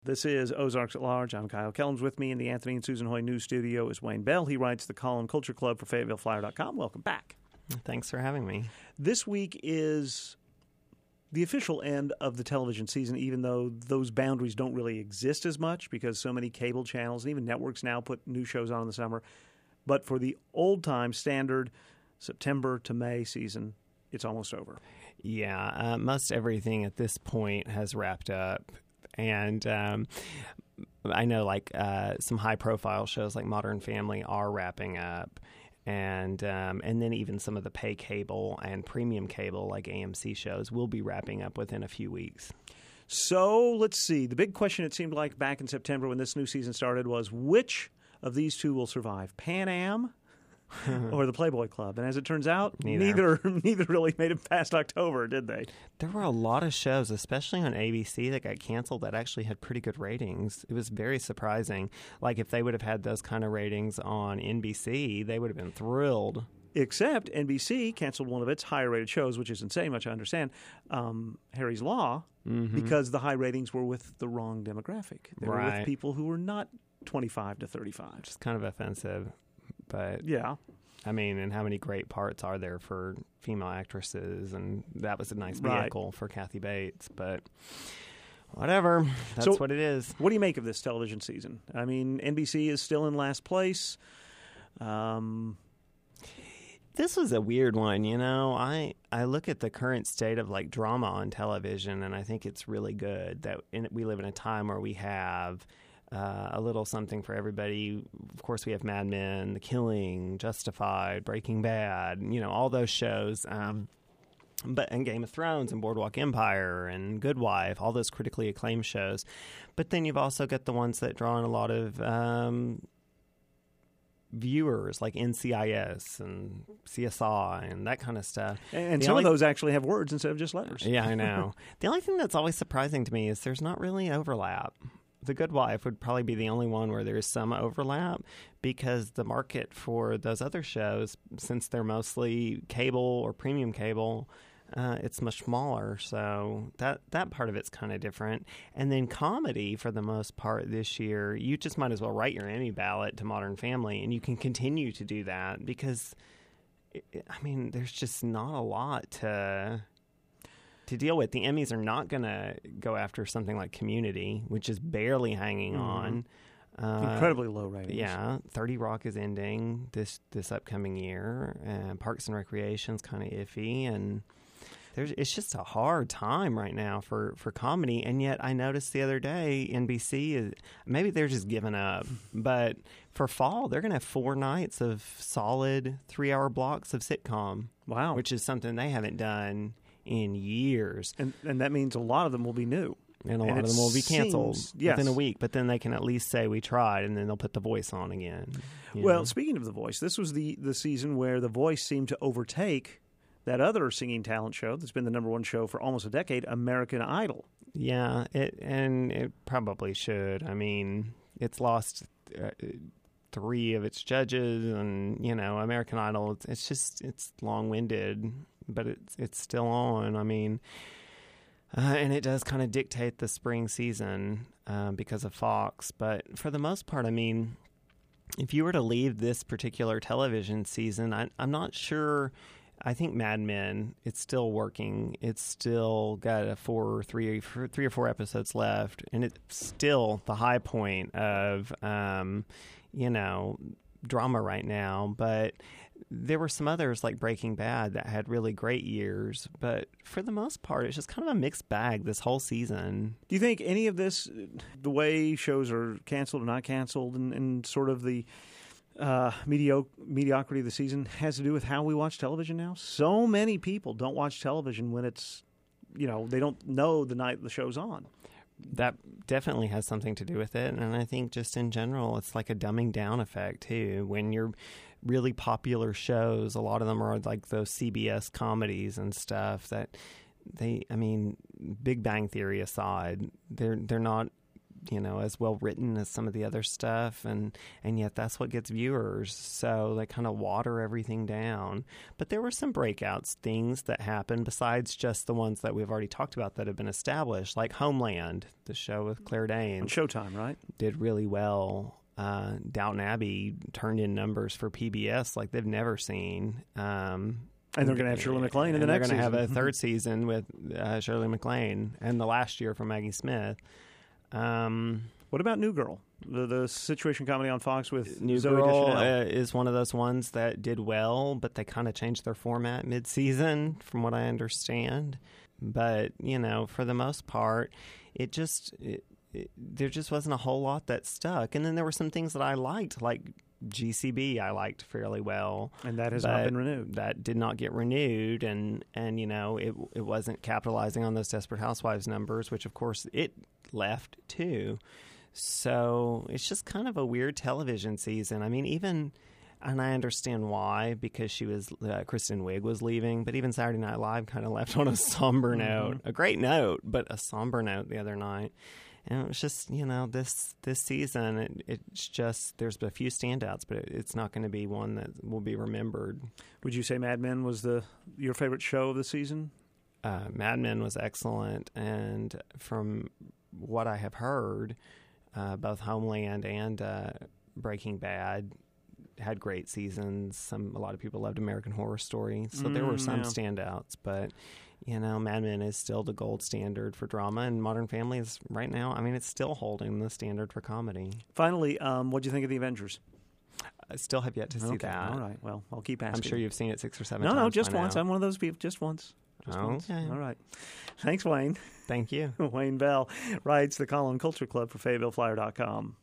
This is Ozarks at Large. I'm Kyle Kellums. With me in the Anthony and Susan Hoy News Studio is Wayne Bell. He writes the column Culture Club for FayettevilleFlyer.com. Welcome back. Thanks for having me. This week is the official end of the television season, even though those boundaries don't really exist as much because so many cable channels and even networks now put new shows on in the summer. But for the old-time standard September to May season, it's almost over. Yeah, most everything at this point has wrapped up. And I know some high-profile shows like Modern Family are wrapping up. And then even some of the pay cable and premium cable like AMC shows will be wrapping up within a few weeks. So let's see. The big question, it seemed like back in September when this new season started, was which of these two will survive, Pan Am or the Playboy Club? And as it turns out, neither really made it past October, did they? There were a lot of shows, especially on ABC, that got canceled that actually had pretty good ratings. It was very surprising. Like if they would have had those kind of ratings on NBC, they would have been thrilled. Except NBC canceled one of its higher-rated shows, which is insane, much I understand, Harry's Law, because the high ratings were with the wrong demographic. They were with people who were not 25 to 35. Which is kind of offensive. But yeah, I mean, and how many great parts are there for female actresses? And that was a nice vehicle for Kathy Bates. But whatever, that's what it is. What do you make of this television season? I mean, NBC is still in last place. This was a weird one, you know. I look at the current state of like drama on television, and I think it's really good that we live in a time where we have a little something for everybody. Of course, we have Mad Men, The Killing, Justified, Breaking Bad, you know, all those shows. And Game of Thrones and Boardwalk Empire and Good Wife, all those critically acclaimed shows. But then you've also got the ones that draw in a lot of viewers, like NCIS and CSI and that kind of stuff. And some of those actually have words instead of just letters. Yeah, I know. The only thing that's always surprising to me is there's not really overlap. The Good Wife would probably be the only one where there's some overlap because the market for those other shows, since they're mostly cable or premium cable, it's much smaller. So that part of it's kind of different. And then comedy, for the most part this year, you just might as well write your Emmy ballot to Modern Family, and you can continue to do that because, I mean, there's just not a lot to deal with. The Emmys are not going to go after something like Community, which is barely hanging on. Incredibly low ratings. Yeah, 30 Rock is ending this upcoming year, and Parks and Recreation's kind of iffy, and it's just a hard time right now for comedy. And yet I noticed the other day NBC is, maybe they're just giving up, but for fall they're going to have 4 nights of solid 3-hour blocks of sitcom. Wow, which is something they haven't done in years. And that means a lot of them will be new. And a lot of them will be canceled within a week. But then they can at least say, we tried, and then they'll put The Voice on again. Well, speaking of The Voice, this was the season where The Voice seemed to overtake that other singing talent show that's been the number one show for almost a decade, American Idol. Yeah, it probably should. I mean, it's lost 3 of its judges, and, you know, American Idol, it's long-winded, but it's still on. I mean, and it does kind of dictate the spring season because of Fox. But for the most part, I mean, if you were to leave this particular television season, I'm not sure. I think Mad Men, it's still working. It's still got 3 or 4 episodes left, and it's still the high point of, drama right now. But there were some others like Breaking Bad that had really great years, but for the most part, it's just kind of a mixed bag this whole season. Do you think any of this, the way shows are canceled or not canceled, and sort of the mediocrity of the season has to do with how we watch television now? So many people don't watch television when it's, they don't know the night the show's on. That definitely has something to do with it. And I think just in general, it's like a dumbing down effect too. When you're really popular shows, a lot of them are like those CBS comedies and stuff that Big Bang Theory aside, they're not as well written as some of the other stuff, and yet that's what gets viewers. So they kind of water everything down. But there were some breakouts, things that happened besides just the ones that we've already talked about that have been established, like Homeland, the show with Claire Danes. On Showtime, right? Did really well. Downton Abbey turned in numbers for PBS like they've never seen. And they're going to have Shirley MacLaine in the next season. They're going to have a third season with Shirley MacLaine, and the last year for Maggie Smith. What about New Girl, the situation comedy on Fox with New Zooey Girl? Deschanel? Is one of those ones that did well, but they kind of changed their format mid-season, from what I understand. But for the most part, there just wasn't a whole lot that stuck. And then there were some things that I liked, like GCB I liked fairly well. And that has not been renewed. That did not get renewed, and it wasn't capitalizing on those Desperate Housewives numbers, which of course it left too. So it's just kind of a weird television season. I mean, and I understand why, because Kristen Wiig was leaving, but even Saturday Night Live kind of left on a somber note. A great note, but a somber note the other night. And it was just, this season, it's just, there's a few standouts, but it's not going to be one that will be remembered. Would you say Mad Men was your favorite show of the season? Mad Men was excellent, and from what I have heard, both Homeland and Breaking Bad had great seasons. A lot of people loved American Horror Story, so there were some standouts, but Mad Men is still the gold standard for drama, and Modern Family is right now, it's still holding the standard for comedy. Finally, what do you think of The Avengers? I still have yet to see that. All right, well, I'll keep asking. I'm sure you've seen it 6 or 7 times. No, just by once. now. I'm one of those people, just once. Okay. All right. Thanks, Wayne. Thank you. Wayne Bell writes the column Culture Club for FayettevilleFlyer.com.